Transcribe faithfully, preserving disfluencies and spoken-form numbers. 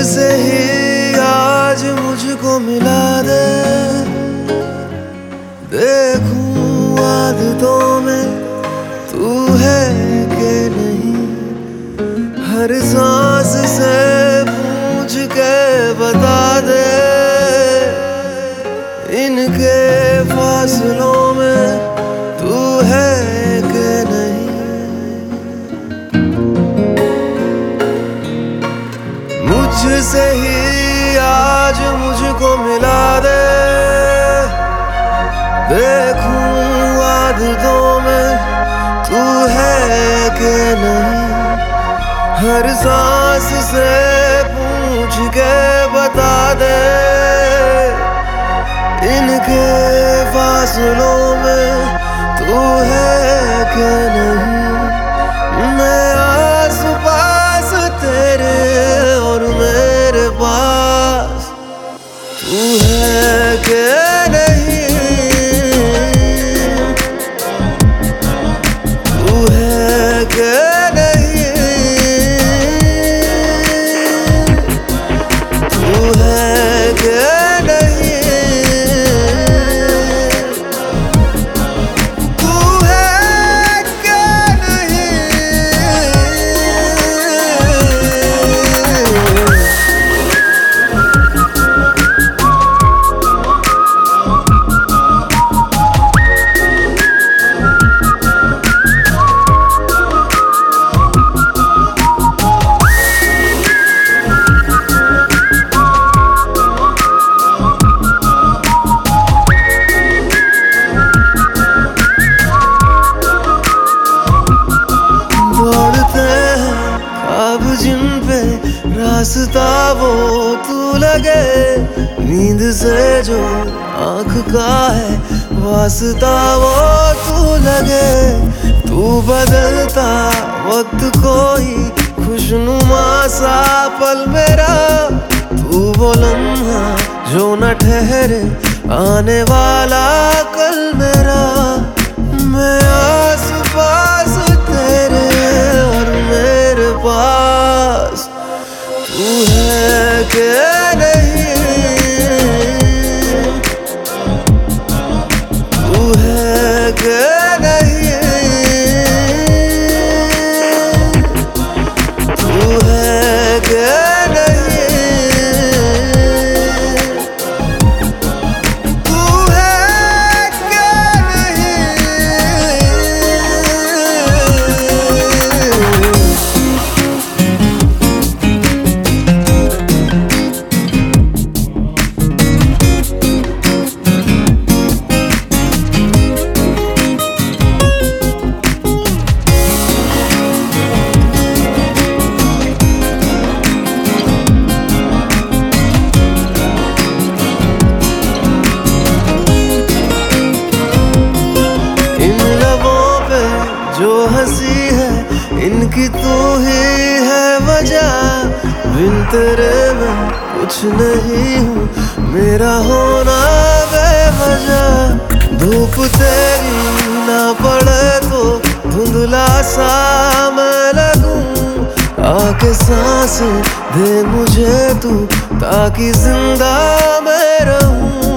मुझसे ही आज मुझको मिला दे, देखूं आदतों में तू है कि नहीं। हर सांस से पूछ के बता दे, इनके फासलों में तू है कि नहीं। मुझसे ही आज मुझको मिला दे, देखूं आदतों में तू है कि नहीं। हर सांस से पूछ के बता दे, इनके फासलों में तू है कि नहीं। मैं आस पास तेरे और मेरे पास तू है कि नहीं। तू है कि नहीं। तू है कि नहीं। अब जिन पे रास्ता वो तू लगे, नींद से जो आँख का है वास्ता वो तू लगे। तू बदलता वक्त कोई खुशनुमा सा पल मेरा, तू वो लम्हा जो न ठहरे आने वाला कल मेरा। मैं आस पास तेरे और मेरे पास तू है कि नहीं। तू है कि नहीं। तू है कि नहीं। जो हंसी है इनकी तू ही है वजह, बिन तेरे मैं कुछ नहीं हूँ, मेरा होना बेवजह। धूप तेरी ना पड़े तो धुंधला सा मैं लगूं, आके सांस दे मुझे तू ताकि जिंदा मैं रहूं।